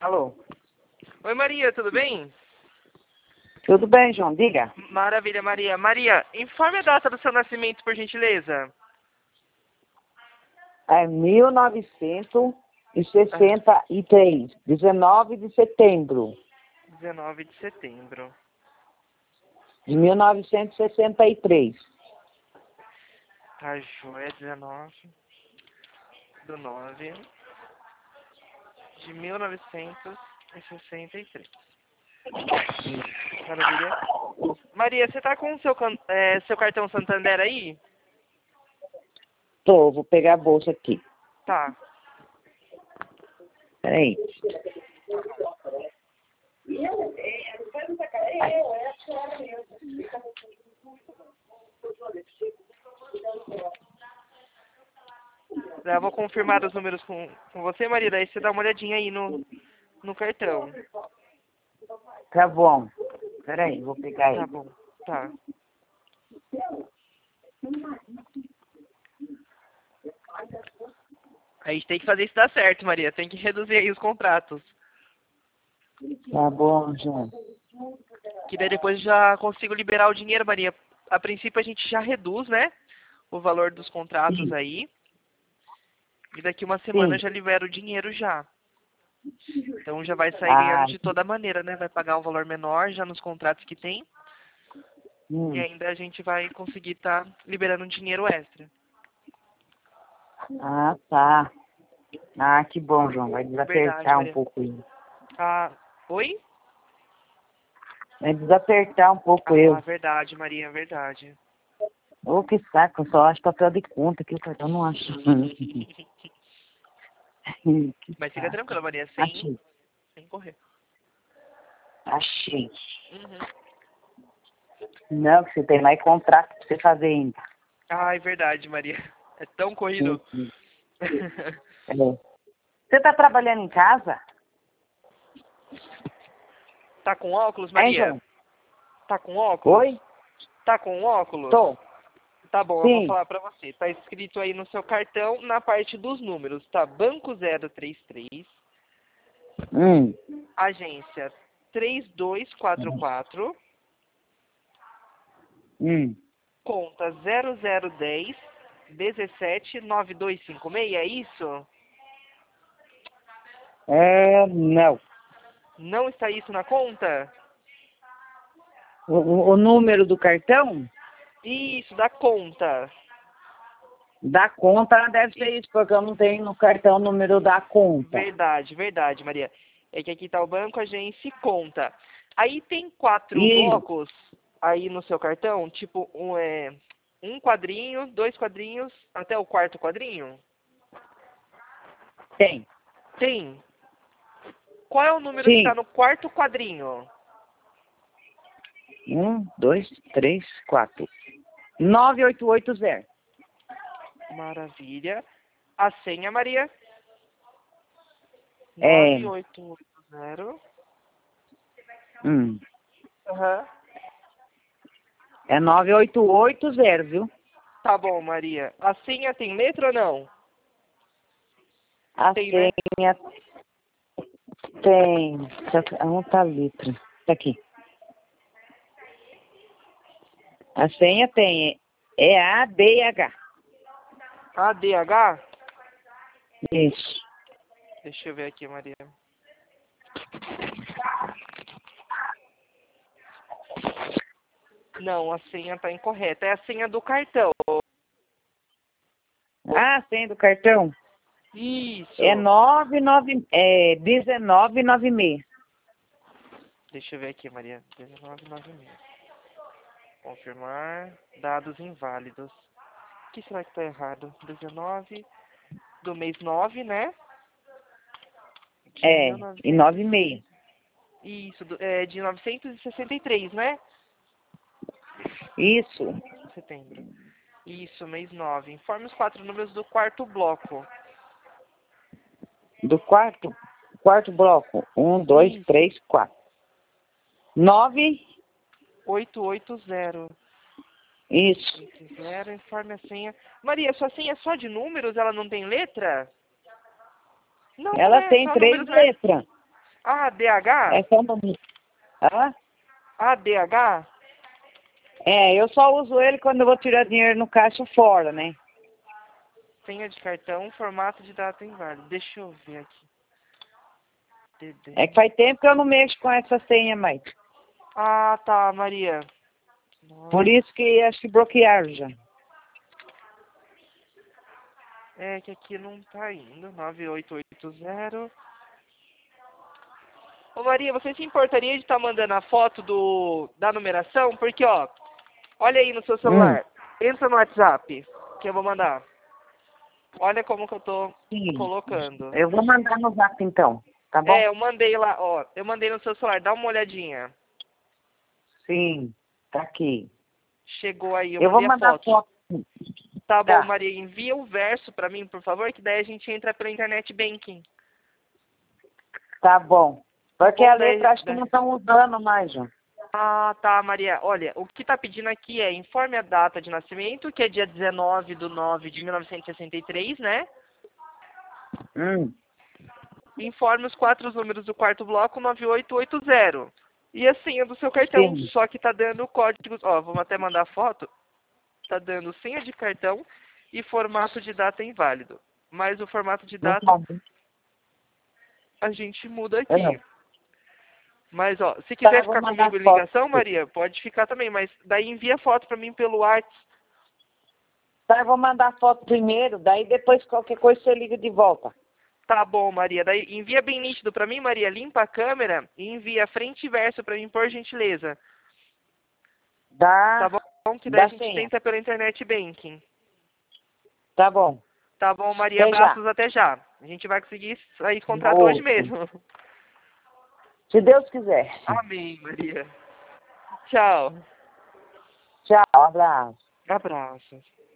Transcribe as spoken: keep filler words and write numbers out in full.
Alô? Oi, Maria, tudo bem? Tudo bem, João? Diga. Maravilha, Maria. Maria, informe a data do seu nascimento, por gentileza. É mil novecentos e sessenta e três, dezenove de setembro dezenove de setembro. de mil novecentos e sessenta e três. Tá, joia, dezenove do nove de mil novecentos e sessenta e três. Maravilha. Maria, você tá com o seu, can- é, seu cartão Santander aí? Tô, vou pegar a bolsa aqui. Tá. Peraí. Já vou confirmar os números com, com você, Maria. Daí você dá uma olhadinha aí no, no cartão. Tá bom. Peraí, vou pegar Tá ele. bom. Tá. A gente tem que fazer isso dar certo, Maria. Tem que reduzir aí os contratos. Tá bom, João. Que daí depois já consigo liberar o dinheiro, Maria. A princípio a gente já reduz, né? O valor dos contratos Sim. aí. E daqui uma semana Sim. já libera o dinheiro já. Então já vai sair Ah, ganhando de toda maneira, né? Vai pagar um valor menor já nos contratos que tem. E hum. ainda a gente vai conseguir estar liberando um dinheiro extra. Ah, tá. Ah, que bom, João. Vai Verdade, desapertar um Maria. pouco ele. Ah, oi? Vai desapertar um pouco Ah, eu. verdade, Maria, verdade. Ô, que saco. Eu só acho papel de conta que o cartão não acha. Que Mas fica saco. tranquila, Maria, sem, Achei. sem correr. Achei. Uhum. Não, que você tem mais contrato pra você fazer ainda. Ah, é verdade, Maria. É tão corrido. Uhum. É. Você tá trabalhando em casa? Tá com óculos, Hein, Maria? João? Tá com óculos? Oi? Tá com óculos? Tô. Tá bom, eu vou Sim. falar pra você. Tá escrito aí no seu cartão, na parte dos números, tá? Banco zero três três, Hum. agência três dois quatro quatro, Hum. conta zero zero dez, dezessete nove dois cinco seis, é isso? É, não. Não está isso na conta? O, o- o número do cartão Isso, da conta. da conta deve ser isso, porque eu não tenho no cartão o número da conta. Verdade, verdade, Maria. É que aqui tá o banco, agência e conta. Aí tem quatro E blocos aí no seu cartão, tipo um, é, um quadrinho, dois quadrinhos, até o quarto quadrinho? tem. Tem. Qual é o número que está Sim. no quarto quadrinho? Um, dois, três, quatro. Nove oito oito zero. Maravilha. A senha, Maria? É. nove oito oito zero. Hum. Aham. É nove oito oito zero, viu? Tá bom, Maria. A senha tem letra ou não? A Tem, né? senha tem. Onde tá a letra? Tá aqui. A senha tem. É A D H. A D H? Isso. Deixa eu ver aqui, Maria. Não, a senha tá incorreta. É a senha do cartão. Ah, a senha do cartão? Isso. É nove nove, é dezenove noventa e seis. Deixa eu ver aqui, Maria. dezenove noventa e seis. Confirmar. Dados inválidos. O que será que tá errado? dezenove do mês nove, né? De É, e nove e mil e novecentos. meia. Isso, do- é de novecentos e sessenta e três, né? Isso. Setembro. Isso, mês nove. Informe os quatro números do quarto bloco. Do quarto, quarto bloco. Um, dois, Isso. três, quatro. Nove. oito oito zero. Isso. Zero, informe a senha. Maria, sua senha é só de números? Ela não tem letra? Não, não Ela é. tem Só três números, né? letras. Ah, D H? É só no... Hã? Ah, D H? É, eu só uso ele quando eu vou tirar dinheiro no caixa fora, né? Senha de cartão, formato de data inválido. Deixa eu ver aqui. D D. É que faz tempo que eu não mexo com essa senha mais. Ah, tá, Maria. Por isso que acho que bloquearam já. É que aqui não tá indo. nove oito oito zero. Ô Maria, você se importaria de estar mandando a foto do, da numeração? Porque, ó, olha aí no seu Hum, celular. Entra no WhatsApp, que eu vou mandar. Olha como que eu tô sim. colocando. Eu vou mandar no zap então, tá bom? É, eu mandei lá, ó. Eu mandei no seu celular, dá uma olhadinha. Sim, tá aqui. Chegou aí, eu Eu vou mandei a mandar foto. foto. Tá bom, Tá, Maria, envia o verso pra mim, por favor, que daí a gente entra pela internet banking. tá bom. Tá Porque a bom? Daí, letra acho que daí... não estão usando mais, João. Ah, tá, Maria. Olha, o que tá pedindo aqui é informe a data de nascimento, que é dia dezenove de nove de mil novecentos e sessenta e três, né? Hum, Informe os quatro números do quarto bloco, nove oito oito zero. E a senha do seu cartão, sim. só que tá dando códigos, ó, vamos até mandar foto. Tá dando senha de cartão e formato de data inválido. Mas o formato de Não data sabe. a gente muda É. aqui. Mas, ó, se Tá, quiser eu vou ficar mandar comigo em foto. ligação, Maria, pode ficar também. Mas daí envia foto pra mim pelo WhatsApp. Tá, eu vou mandar foto primeiro, daí depois qualquer coisa você liga de volta. Tá bom, Maria. Daí envia bem nítido pra mim, Maria. Limpa a câmera e envia frente e verso pra mim, por gentileza. Tá Dá, bom? Que daí a dá gente senha. tenta pela internet banking. Tá bom. Tá bom, Maria? Até já. Abraços, até já. A gente vai conseguir sair esse contrato hoje Outro. mesmo. Se Deus quiser. Amém, Maria. Tchau. Tchau, abraço. Abraços.